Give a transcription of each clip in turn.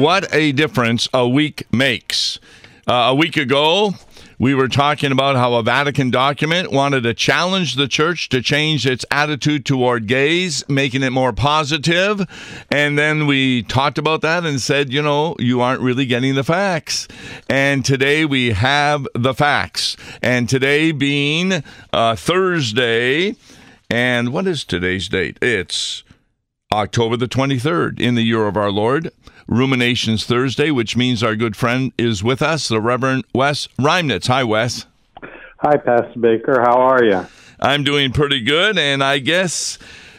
what a difference a week makes. A week ago, we were talking about how a Vatican document wanted to challenge the church to change its attitude toward gays, making it more positive. And then we talked about that and said, you aren't really getting the facts. And today we have the facts. And today being Thursday, and what is today's date? It's October the 23rd in the year of our Lord. Ruminations Thursday, which means our good friend is with us, the Reverend Wes Reimnitz. Hi, Wes. Hi, Pastor Baker. How are you? I'm doing pretty good, and I guess,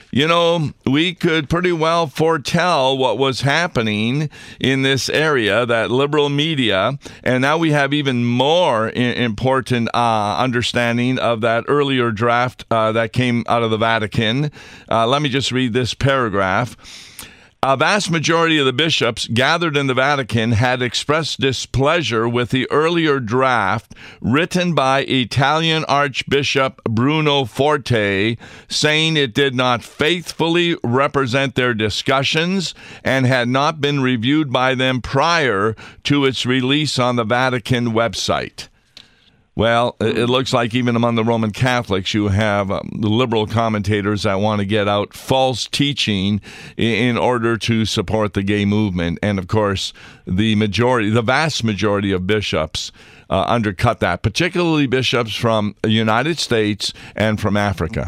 we could pretty well foretell what was happening in this area, that liberal media, and now we have even more important understanding of that earlier draft that came out of the Vatican. Let me just read this paragraph. A vast majority of the bishops gathered in the Vatican had expressed displeasure with the earlier draft written by Italian Archbishop Bruno Forte, saying it did not faithfully represent their discussions and had not been reviewed by them prior to its release on the Vatican website. Well, it looks like even among the Roman Catholics, you have the liberal commentators that want to get out false teaching in order to support the gay movement. And, of course, the vast majority of bishops undercut that, particularly bishops from the United States and from Africa.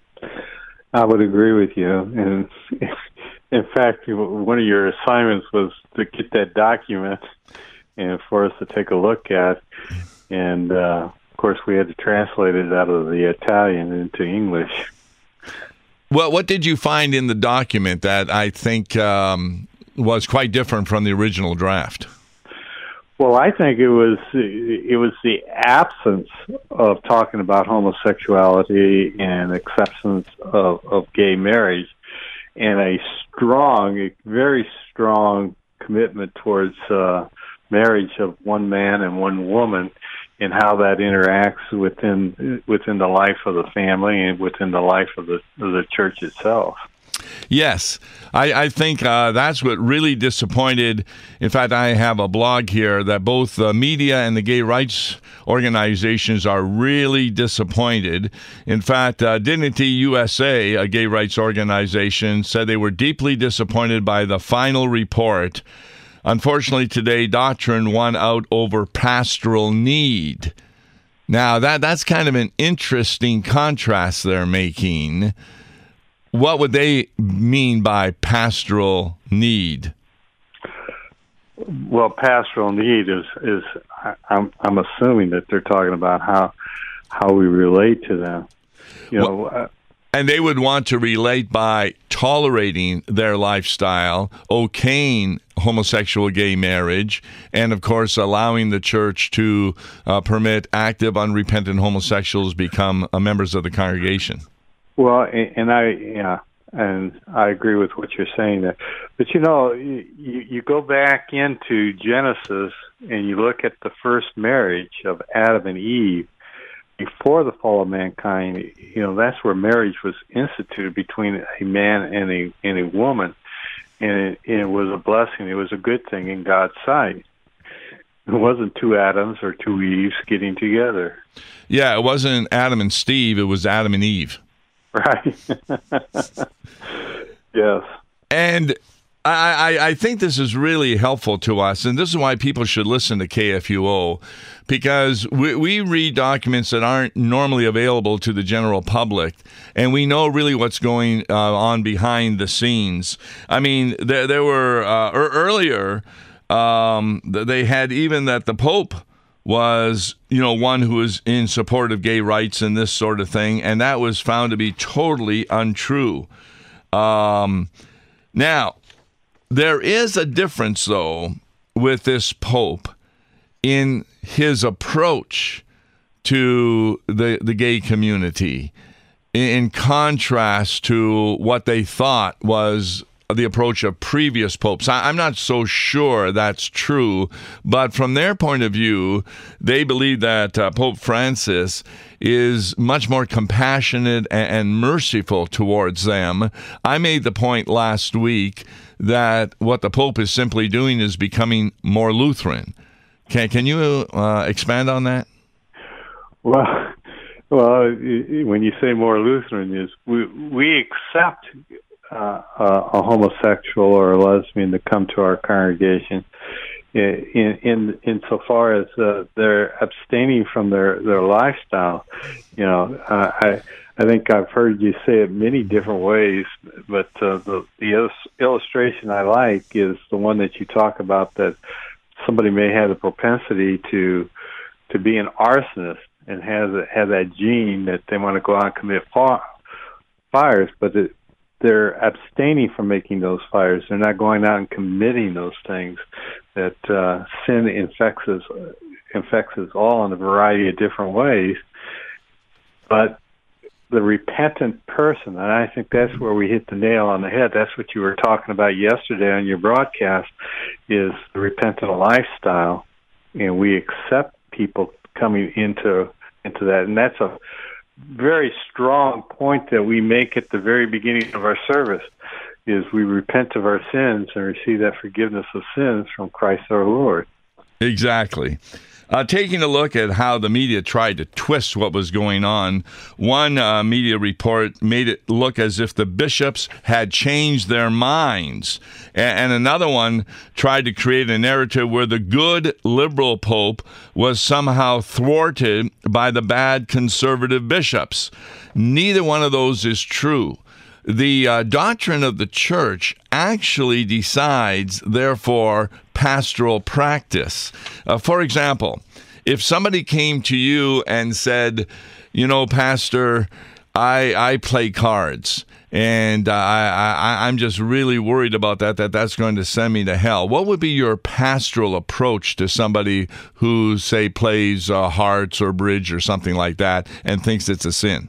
I would agree with you. And, in fact, one of your assignments was to get that document and for us to take a look at. And, of course, we had to translate it out of the Italian into English. Well, what did you find in the document that I think was quite different from the original draft? Well, I think it was the absence of talking about homosexuality and acceptance of gay marriage, and a very strong commitment towards marriage of one man and one woman, and how that interacts within the life of the family and within the life of the church itself. Yes, I think that's what really disappointed. In fact, I have a blog here that both the media and the gay rights organizations are really disappointed. In fact, Dignity USA, a gay rights organization, said they were deeply disappointed by the final report. Unfortunately, today, doctrine won out over pastoral need. Now, that's kind of an interesting contrast they're making. What would they mean by pastoral need? Well, pastoral need is I'm assuming that they're talking about how we relate to them. And they would want to relate by tolerating their lifestyle, okaying homosexual gay marriage, and, of course, allowing the church to permit active, unrepentant homosexuals become members of the congregation. Well, and I agree with what you're saying there. But, you go back into Genesis and you look at the first marriage of Adam and Eve, before the fall of mankind, that's where marriage was instituted between a man and a woman, and it was a blessing. It was a good thing in God's sight. It wasn't two Adams or two Eves getting together. Yeah, it wasn't Adam and Steve. It was Adam and Eve. Right. Yes. And I think this is really helpful to us, and this is why people should listen to KFUO, because we read documents that aren't normally available to the general public, and we know really what's going on behind the scenes. I mean, there were earlier, they had even that the Pope was, one who was in support of gay rights and this sort of thing, and that was found to be totally untrue. Now, there is a difference, though, with this Pope in his approach to the gay community, in contrast to what they thought was the approach of previous popes. I'm not so sure that's true, but from their point of view, they believe that Pope Francis is much more compassionate and merciful towards them. I made the point last week that what the Pope is simply doing is becoming more Lutheran. Can you expand on that? Well, when you say more Lutheran, is we accept a homosexual or a lesbian to come to our congregation in so far as they're abstaining from their lifestyle. I think I've heard you say it many different ways, but the illustration I like is the one that you talk about, that somebody may have the propensity to be an arsonist and have that gene that they want to go out and commit fires, but they're abstaining from making those fires. They're not going out and committing those things. That sin infects us all in a variety of different ways. But the repentant person, and I think that's where we hit the nail on the head. That's what you were talking about yesterday on your broadcast, is the repentant lifestyle, and we accept people coming into that. And that's a very strong point that we make at the very beginning of our service, is we repent of our sins and receive that forgiveness of sins from Christ our Lord. Exactly. Taking a look at how the media tried to twist what was going on, one media report made it look as if the bishops had changed their minds, and another one tried to create a narrative where the good liberal pope was somehow thwarted by the bad conservative bishops. Neither one of those is true. The doctrine of the church actually decides, therefore, pastoral practice. For example, if somebody came to you and said, Pastor, I play cards, and I'm just really worried about that's going to send me to hell, what would be your pastoral approach to somebody who, say, plays hearts or bridge or something like that and thinks it's a sin?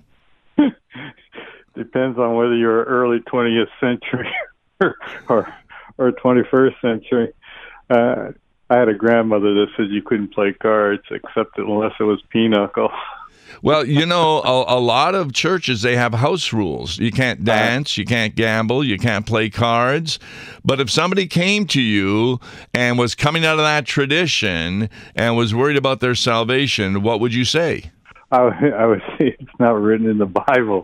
Depends on whether you're early 20th century or 21st century. I had a grandmother that said you couldn't play cards except unless it was pinochle. Well, a lot of churches, they have house rules. You can't dance, you can't gamble, you can't play cards. But if somebody came to you and was coming out of that tradition and was worried about their salvation, what would you say? I would say it's not written in the Bible.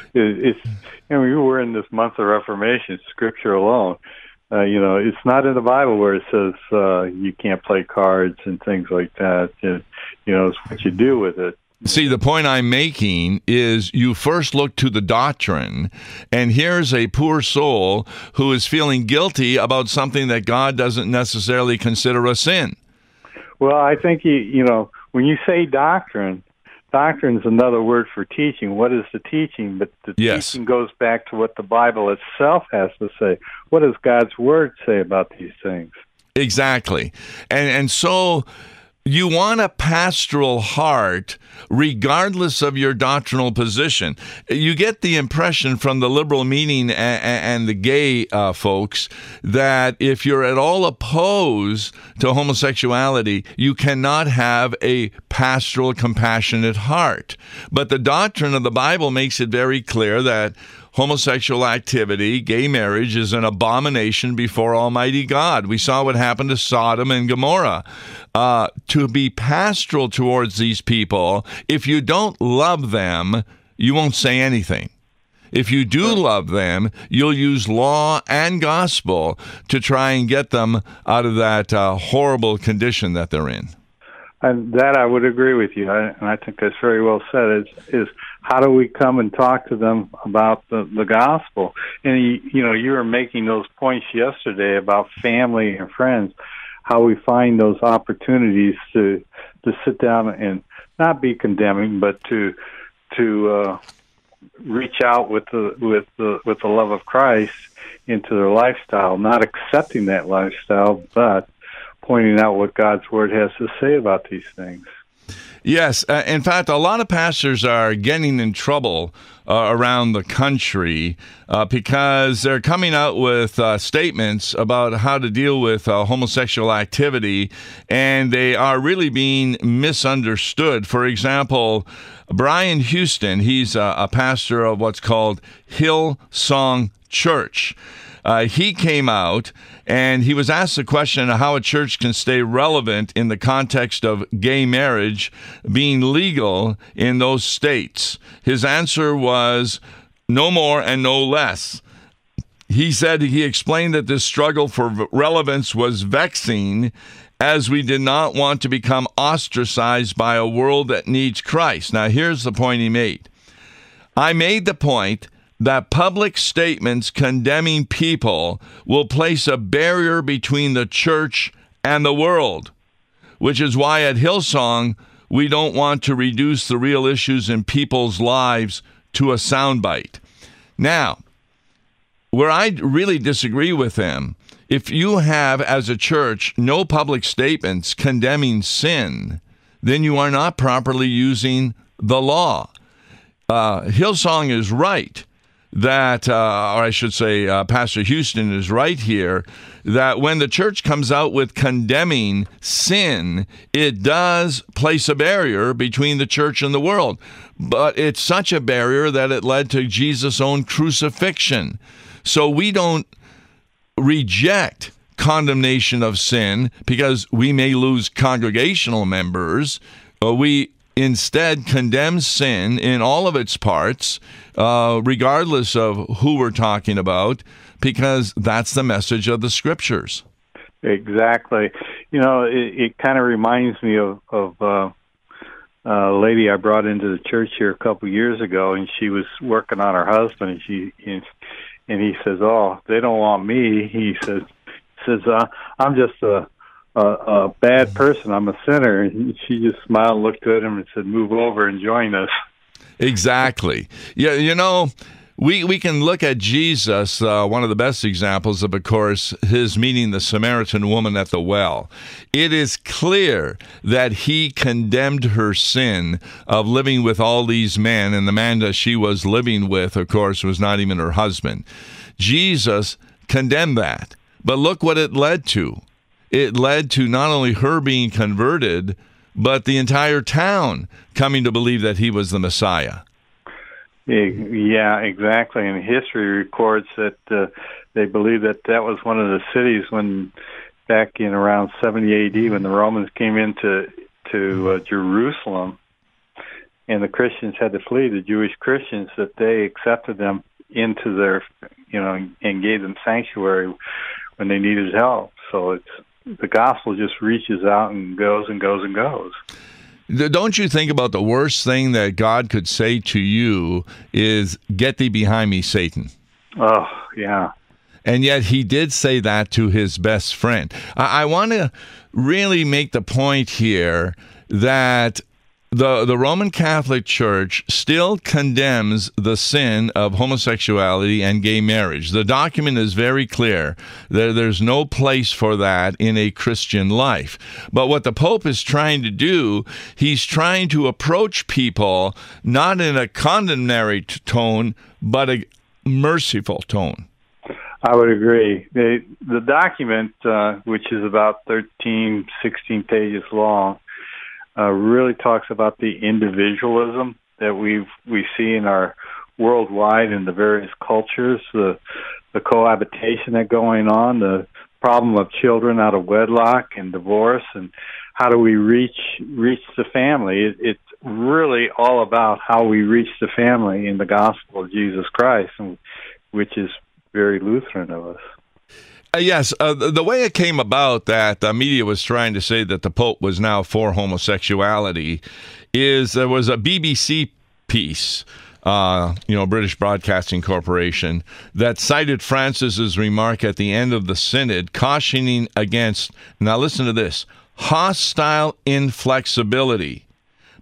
We're in this month of Reformation, Scripture alone. It's not in the Bible where it says you can't play cards and things like that. It's what you do with it. See, the point I'm making is you first look to the doctrine, and here's a poor soul who is feeling guilty about something that God doesn't necessarily consider a sin. Well, I think, when you say doctrine is another word for teaching. What is the teaching? But the teaching goes back to what the Bible itself has to say. What does God's Word say about these things? Exactly. And so you want a pastoral heart regardless of your doctrinal position. You get the impression from the liberal meaning and the gay folks that if you're at all opposed to homosexuality, you cannot have a pastoral, compassionate heart. But the doctrine of the Bible makes it very clear that homosexual activity, gay marriage, is an abomination before Almighty God. We saw what happened to Sodom and Gomorrah. To be pastoral towards these people, if you don't love them, you won't say anything. If you do love them, you'll use law and gospel to try and get them out of that horrible condition that they're in. And that I would agree with you, and I think that's very well said, is how do we come and talk to them about the gospel? And, you were making those points yesterday about family and friends, how we find those opportunities to sit down and not be condemning, but to reach out with the love of Christ into their lifestyle, not accepting that lifestyle, but pointing out what God's Word has to say about these things. Yes. In fact, a lot of pastors are getting in trouble around the country because they're coming out with statements about how to deal with homosexual activity, and they are really being misunderstood. For example, Brian Houston, he's a pastor of what's called Hillsong Church. He came out and he was asked the question of how a church can stay relevant in the context of gay marriage being legal in those states. His answer was no more and no less. He explained that this struggle for relevance was vexing, as we did not want to become ostracized by a world that needs Christ. Now, here's the point he made. I made the point that public statements condemning people will place a barrier between the church and the world, which is why at Hillsong, we don't want to reduce the real issues in people's lives to a soundbite. Now, where I really disagree with him, if you have, as a church, no public statements condemning sin, then you are not properly using the law. Hillsong is right that, or I should say, Pastor Houston is right here, that when the church comes out with condemning sin, it does place a barrier between the church and the world. But it's such a barrier that it led to Jesus' own crucifixion. So we don't reject condemnation of sin because we may lose congregational members. We instead condemn sin in all of its parts, regardless of who we're talking about, because that's the message of the Scriptures. Exactly. You know, it kind of reminds me of a lady I brought into the church here a couple years ago, and she was working on her husband, and he says, "Oh, they don't want me." He says, "I'm just a bad person. I'm a sinner." And she just smiled, looked at him, and said, "Move over and join us." Exactly. Yeah, you know, we can look at Jesus, one of the best examples of course, his meeting the Samaritan woman at the well. It is clear that he condemned her sin of living with all these men, and the man that she was living with, of course, was not even her husband. Jesus condemned that. But look what it led to. It led to not only her being converted, but the entire town coming to believe that he was the Messiah. Yeah, exactly. And history records that they believe that was one of the cities when, back in around 70 A.D., when the Romans came into Jerusalem, and the Christians had to flee, the Jewish Christians, that they accepted them into their, and gave them sanctuary when they needed help. So the gospel just reaches out and goes and goes and goes. Don't you think about the worst thing that God could say to you is, "Get thee behind me, Satan"? Oh, yeah. And yet he did say that to his best friend. I want to really make the point here that the Roman Catholic Church still condemns the sin of homosexuality and gay marriage. The document is very clear. There's no place for that in a Christian life. But what the Pope is trying to do, he's trying to approach people not in a condemnatory tone, but a merciful tone. I would agree. The document, which is about 13, 16 pages long, really talks about the individualism that we see in our worldwide in the various cultures, the cohabitation that's going on, the problem of children out of wedlock and divorce, and how do we reach the family. It's really all about how we reach the family in the gospel of Jesus Christ, which is very Lutheran of us. Yes, the way it came about that the media was trying to say that the Pope was now for homosexuality is there was a BBC piece, British Broadcasting Corporation, that cited Francis's remark at the end of the synod cautioning against, now listen to this, hostile inflexibility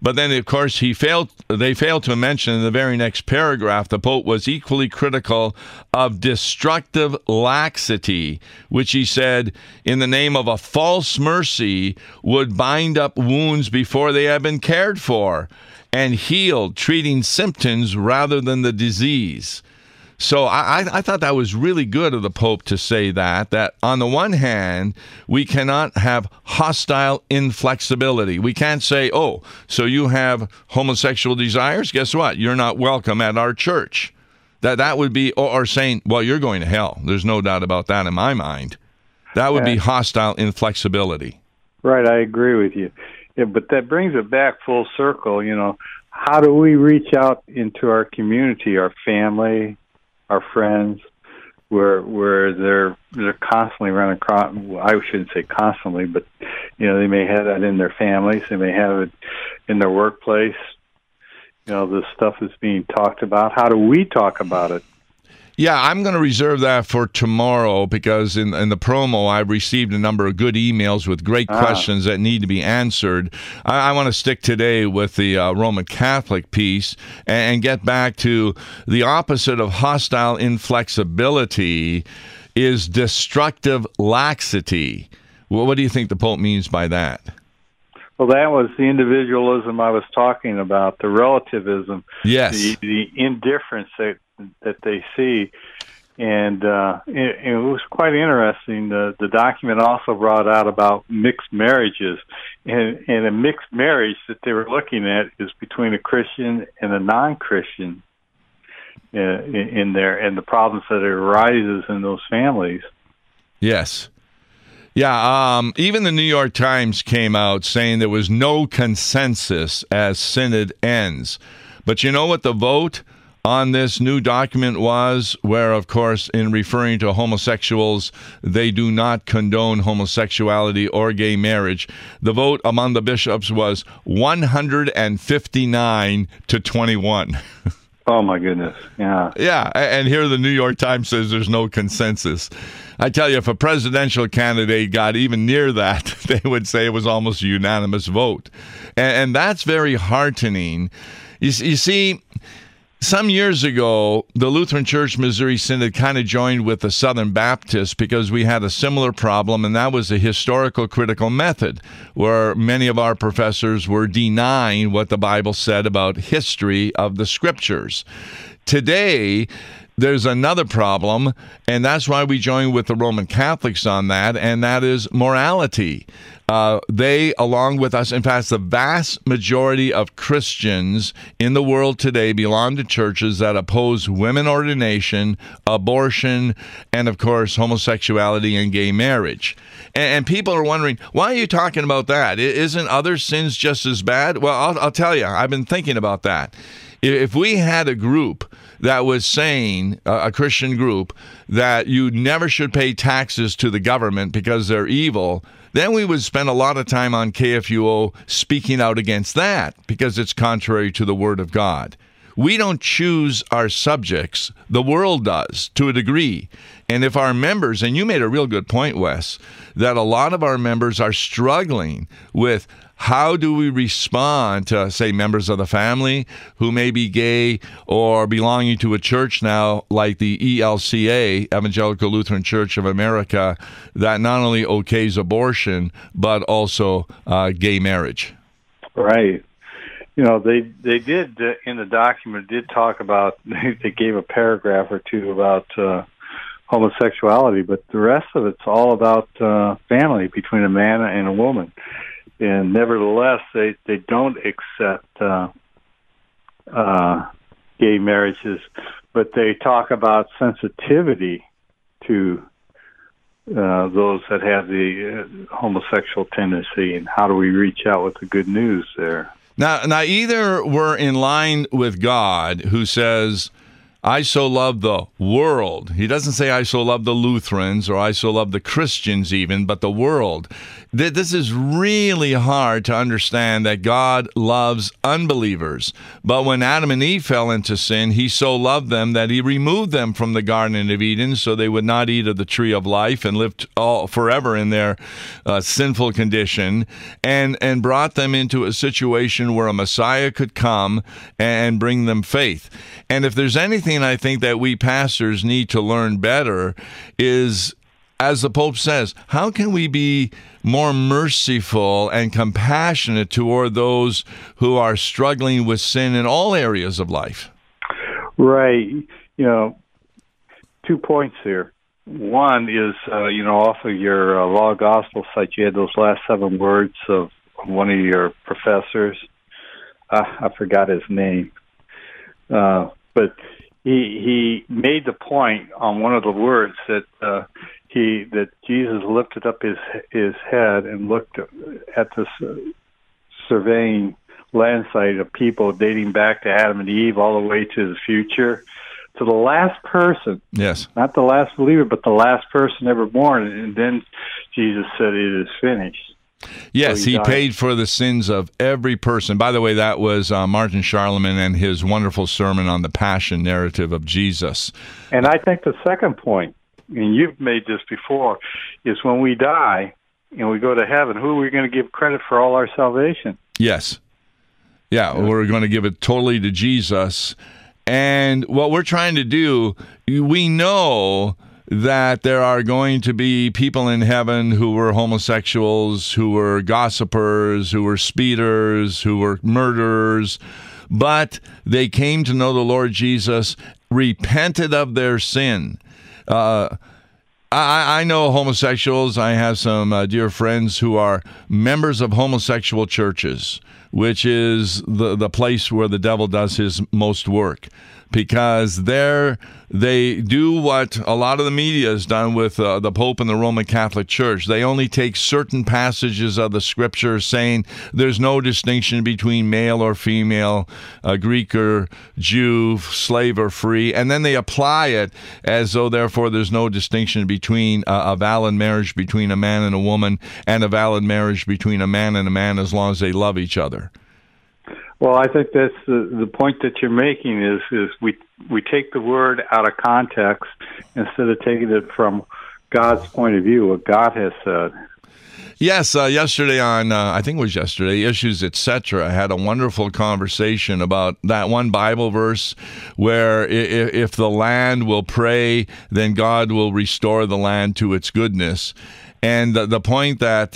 But then, of course, they failed to mention in the very next paragraph, the Pope was equally critical of destructive laxity, which he said, in the name of a false mercy, would bind up wounds before they have been cared for and healed, treating symptoms rather than the disease. So I thought that was really good of the Pope to say that on the one hand, we cannot have hostile inflexibility. We can't say, oh, so you have homosexual desires? Guess what? You're not welcome at our church. That would be, or saying, well, you're going to hell. There's no doubt about that in my mind. That would be hostile inflexibility. Right, I agree with you. Yeah, but that brings it back full circle, How do we reach out into our community, our family, our friends, where they're constantly running across? I shouldn't say constantly, but they may have that in their families, they may have it in their workplace. This stuff is being talked about. How do we talk about it? Yeah, I'm going to reserve that for tomorrow because in the promo, I've received a number of good emails with great questions that need to be answered. I want to stick today with the Roman Catholic piece and get back to the opposite of hostile inflexibility is destructive laxity. Well, what do you think the Pope means by that? Well, that was the individualism I was talking about, the relativism, yes, the indifference that they see. And it was quite interesting. The document also brought out about mixed marriages. And a mixed marriage that they were looking at is between a Christian and a non-Christian in there, and the problems that arises in those families. Yes. Yeah, even the New York Times came out saying there was no consensus as synod ends. But you know what the vote on this new document was, where, of course, in referring to homosexuals, they do not condone homosexuality or gay marriage. The vote among the bishops was 159 to 21. Oh, my goodness. Yeah. Yeah, and here the New York Times says there's no consensus. I tell you, if a presidential candidate got even near that, they would say it was almost a unanimous vote. And that's very heartening. You see, some years ago, the Lutheran Church Missouri Synod kind of joined with the Southern Baptists because we had a similar problem, and that was the historical critical method, where many of our professors were denying what the Bible said about history of the Scriptures. Today, there's another problem, and that's why we join with the Roman Catholics on that, and that is morality. They, along with us, in fact, the vast majority of Christians in the world today belong to churches that oppose women ordination, abortion, and, of course, homosexuality and gay marriage. And people are wondering, why are you talking about that? Isn't other sins just as bad? Well, I'll tell you, I've been thinking about that. If we had a group that was saying, a Christian group, that you never should pay taxes to the government because they're evil, then we would spend a lot of time on KFUO speaking out against that because it's contrary to the Word of God. We don't choose our subjects. The world does, to a degree. And if our members, and you made a real good point, Wes, that a lot of our members are struggling with how do we respond to, say, members of the family who may be gay or belonging to a church now like the ELCA, Evangelical Lutheran Church of America, that not only okays abortion, but also gay marriage? Right. They did, in the document, did talk about, they gave a paragraph or two about homosexuality, but the rest of it's all about family between a man and a woman. And nevertheless, they don't accept gay marriages, but they talk about sensitivity to those that have the homosexual tendency, and how do we reach out with the good news there? Now, either we're in line with God, who says I so love the world. He doesn't say I so love the Lutherans or I so love the Christians even, but the world. This is really hard to understand, that God loves unbelievers. But when Adam and Eve fell into sin, he so loved them that he removed them from the Garden of Eden so they would not eat of the tree of life and lived forever in their sinful condition, and brought them into a situation where a Messiah could come and bring them faith. And if there's anything I think that we pastors need to learn better is, as the Pope says, how can we be more merciful and compassionate toward those who are struggling with sin in all areas of life? Right. 2 points here. One is, off of your Law Gospel site, you had those last 7 words of one of your professors. I forgot his name. But he made the point on one of the words that that Jesus lifted up his head and looked at this surveying land site of people dating back to Adam and Eve all the way to the future, to the last person. Yes. Not the last believer, but the last person ever born. And then Jesus said, "It is finished." Yes, so he paid for the sins of every person. By the way, that was Martin Charlemagne and his wonderful sermon on the passion narrative of Jesus. And I think the second point, and you've made this before, is when we die and we go to heaven, who are we going to give credit for all our salvation? Yes. Yeah, we're going to give it totally to Jesus. And what we're trying to do, we know that there are going to be people in heaven who were homosexuals, who were gossipers, who were speeders, who were murderers, but they came to know the Lord Jesus, repented of their sin. I know homosexuals. I have some dear friends who are members of homosexual churches, which is the place where the devil does his most work, because there they do what a lot of the media has done with the Pope and the Roman Catholic Church. They only take certain passages of the Scripture saying there's no distinction between male or female, Greek or Jew, slave or free, and then they apply it as though, therefore, there's no distinction between a valid marriage between a man and a woman and a valid marriage between a man and a man as long as they love each other. Well, I think that's the point that you're making is we take the word out of context instead of taking it from God's point of view, what God has said. Yes, yesterday on, I think it was yesterday, Issues, Etc., I had a wonderful conversation about that one Bible verse where if the land will pray, then God will restore the land to its goodness. And the point that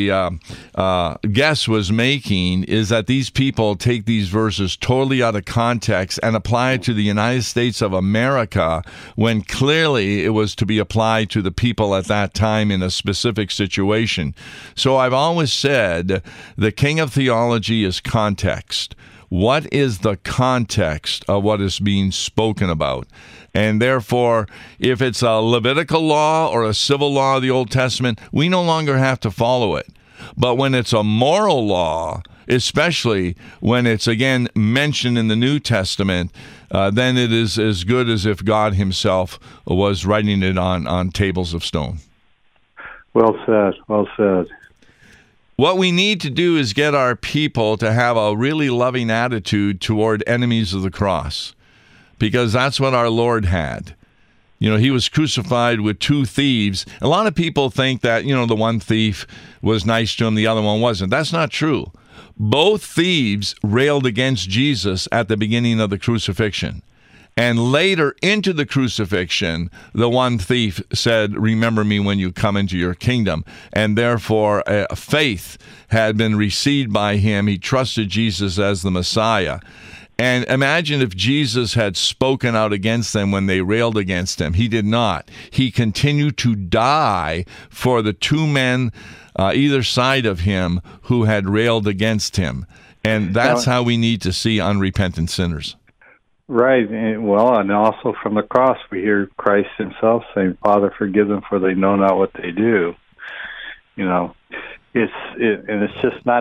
the guest was making is that these people take these verses totally out of context and apply it to the United States of America when clearly it was to be applied to the people at that time in a specific situation. So I've always said the king of theology is context. What is the context of what is being spoken about? And therefore, if it's a Levitical law or a civil law of the Old Testament, we no longer have to follow it. But when it's a moral law, especially when it's, again, mentioned in the New Testament, then it is as good as if God himself was writing it on tables of stone. Well said, well said. What we need to do is get our people to have a really loving attitude toward enemies of the cross, because that's what our Lord had. You know, he was crucified with 2 thieves. A lot of people think that, the one thief was nice to him, the other one wasn't. That's not true. Both thieves railed against Jesus at the beginning of the crucifixion. And later into the crucifixion, the one thief said, "Remember me when you come into your kingdom." And therefore, faith had been received by him. He trusted Jesus as the Messiah. And imagine if Jesus had spoken out against them when they railed against him. He did not. He continued to die for the 2 men either side of him who had railed against him. And that's how we need to see unrepentant sinners. Right. And also from the cross, we hear Christ himself saying, "Father, forgive them, for they know not what they do." It's just not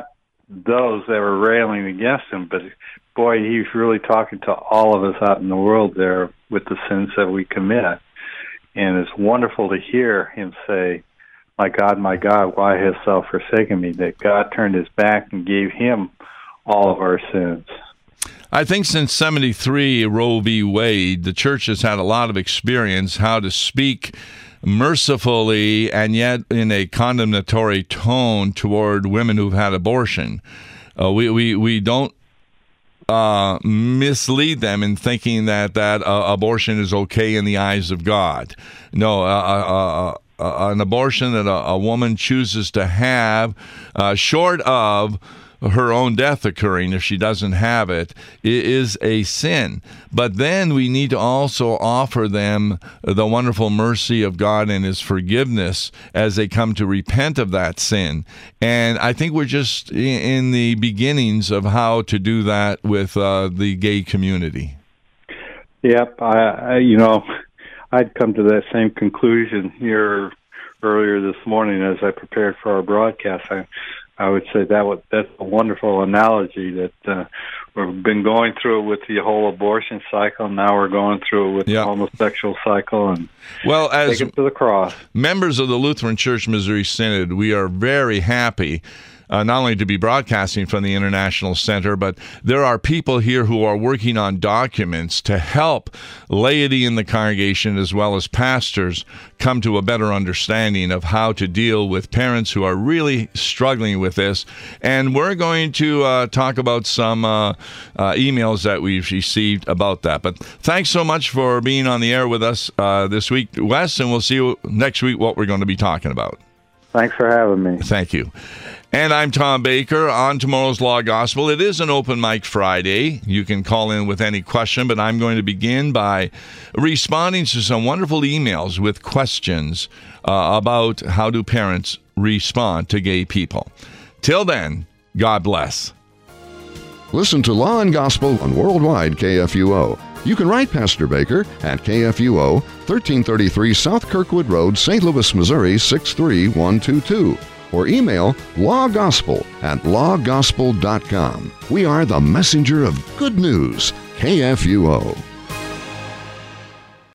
those that were railing against him, but boy, he's really talking to all of us out in the world there with the sins that we commit. And it's wonderful to hear him say, my God, why hast thou forsaken me? That God turned his back and gave him all of our sins. I think since 73, Roe v. Wade, the church has had a lot of experience how to speak mercifully and yet in a condemnatory tone toward women who've had abortion. We don't mislead them in thinking that abortion is okay in the eyes of God. No, an abortion that a woman chooses to have, short of her own death occurring if she doesn't have it, is a sin. But then we need to also offer them the wonderful mercy of God and his forgiveness as they come to repent of that sin. And I think we're just in the beginnings of how to do that with the gay community. Yep. I'd come to that same conclusion here earlier this morning as I prepared for our broadcast. I would say that's a wonderful analogy that we've been going through it with the whole abortion cycle. Now we're going through it with the homosexual cycle, and take it to the cross. Members of the Lutheran Church Missouri Synod, we are very happy not only to be broadcasting from the International Center, but there are people here who are working on documents to help laity in the congregation as well as pastors come to a better understanding of how to deal with parents who are really struggling with this. And we're going to talk about some emails that we've received about that. But thanks so much for being on the air with us this week, Wes, and we'll see you next week what we're going to be talking about. Thanks for having me. Thank you. And I'm Tom Baker on tomorrow's Law Gospel. It is an open mic Friday. You can call in with any question, but I'm going to begin by responding to some wonderful emails with questions about how do parents respond to gay people. Till then, God bless. Listen to Law and Gospel on Worldwide KFUO. You can write Pastor Baker at KFUO, 1333 South Kirkwood Road, St. Louis, Missouri, 63122. Or email lawgospel@lawgospel.com. We are the messenger of good news, KFUO.